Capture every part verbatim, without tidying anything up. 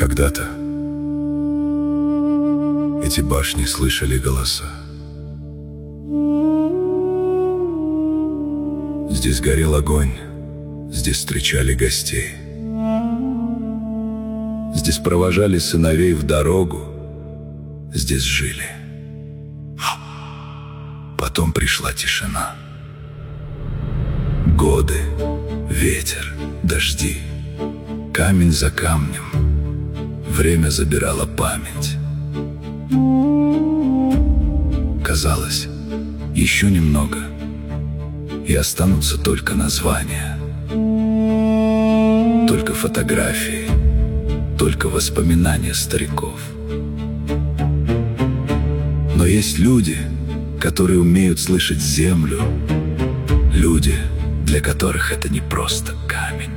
Когда-то эти башни слышали голоса. Здесь горел огонь, здесь встречали гостей. Здесь провожали сыновей в дорогу, здесь жили. Потом пришла тишина. Годы, ветер, дожди, камень за камнем. Время забирало память. Казалось, еще немного, и останутся только названия, только фотографии, только воспоминания стариков. Но есть люди, которые умеют слышать землю, люди, для которых это не просто камень.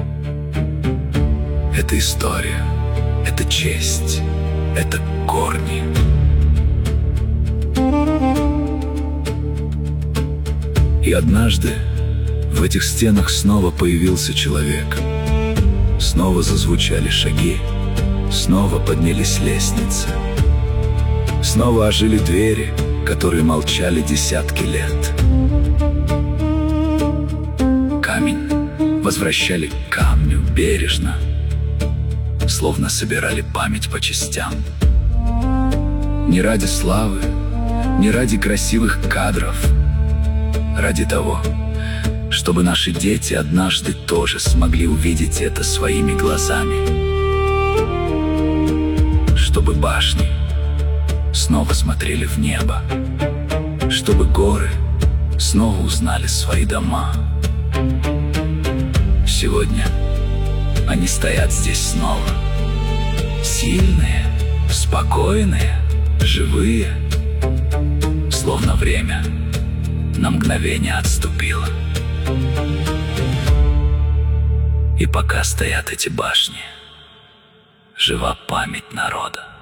Это история, это честь, это корни. И однажды в этих стенах снова появился человек. Снова зазвучали шаги, снова поднялись лестницы, снова ожили двери, которые молчали десятки лет. Камень возвращали к камню бережно, словно собирали память по частям. Не ради славы, не ради красивых кадров, ради того, чтобы наши дети однажды тоже смогли увидеть это своими глазами. Чтобы башни снова смотрели в небо, чтобы горы снова узнали свои дома. Сегодня они стоят здесь снова, сильные, спокойные, живые, словно время на мгновение отступило. И пока стоят эти башни, жива память народа.